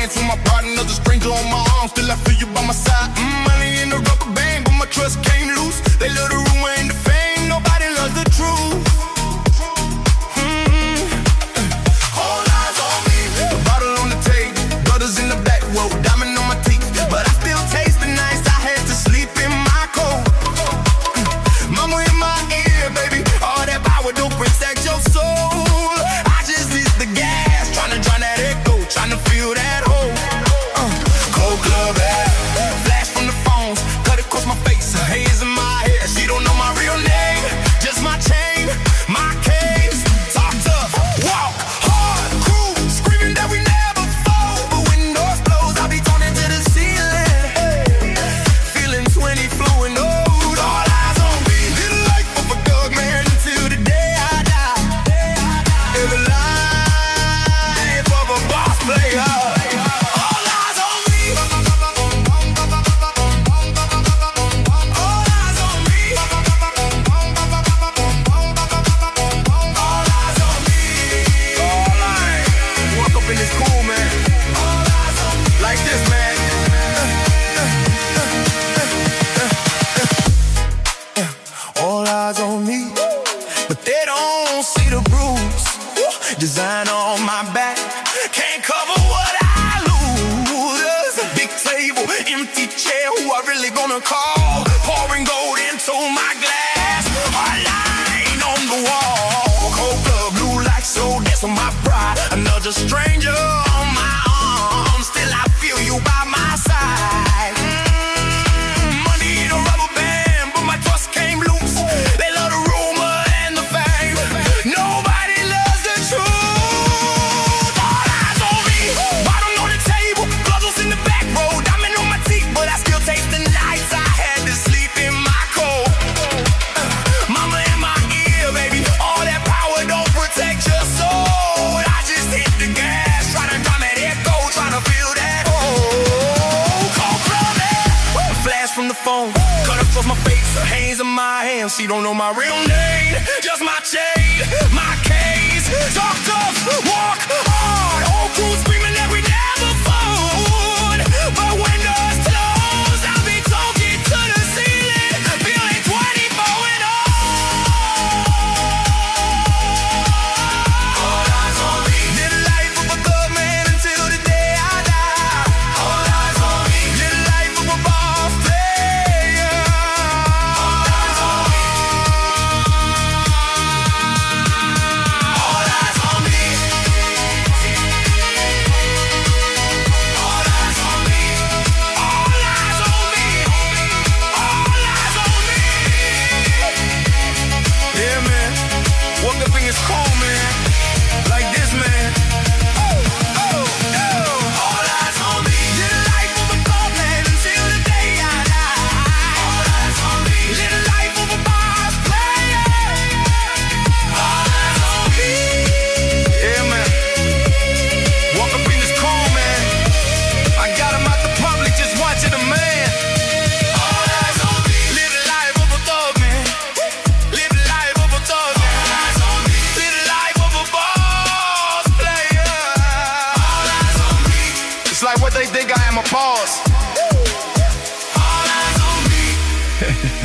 dance with my pride, another stranger on my arm. Still I feel you by my side. Money in the rubber band, but my trust came loose. They love the rumor and the fame, nobody loves the truth. All eyes on me, a bottle on the table, brothers in the back row, diamond on my teeth, but I still taste the nights I had to sleep in my coat. Mama in my ear, baby, all that power don't protect your soul. I just hit the gas, tryna drown that echo, tryna feel that hole. Cold club air, flash from the phones, cut across my face, her haze in my hair. She don't know my real name, just my chain, my case. Talk tough, walk hard, crew screaming that we never fall. But when the doors close, I'll be turning to the ceiling, feeling 20 flowing old. All eyes on me, live life of a thug man until the day I die. Live a life of a boss player. All eyes on me. All eyes on me. All eyes on me. All eyes. Walk up in this cool, man. All eyes on me. Like this, man. All eyes on me, but they don't see the bruise. Design on my back can't cover what I lose. Big table, empty chair, who I really gonna call? Pouring gold into my glass, a line on the wall. Cold blood, blue light, so that's on my pride. Another stranger on my arm, still I feel you by my side. Money in a rubber band, but my trust came loose. They love the rumor and the fame, nobody loves the truth. All eyes on me, bottom on the table, brothers in the back row, diamond on my teeth, but I still taste the nights I had to sleep in my coat. Mama in my ear, baby, all that power don't protect your soul. I just hit the gas, tryna drum that echo, tryna feel that hole. Cold club air, flash from the phone, cut across my face, her hands in my hands. She don't know my real name, just my chain, my case. Talk tough, walk hard, old crew screaming that we never fold. But when doors close, I'll be talking to the ceiling, feeling 24 and old. All eyes on me, live the life of a thug man until the day I die. All eyes on me, live the life of a boss player. All eyes on me. All eyes on me. All eyes on me. All eyes on me. All eyes on me. Yeah, man. Woke up in his cold, man. Like this, man. All eyes on me. Live the life of a thug man until the day I die. All eyes on me. Live the life of a boss player. All eyes on me. Yeah, man. Walk up in this cool, man. I got him out the public, just watching the man. All eyes on me. Live the life of a thug man. Live the life of a thug man. All eyes on me. Live the life of a boss player. All eyes on me. It's like what they think I am, a boss. All eyes on me.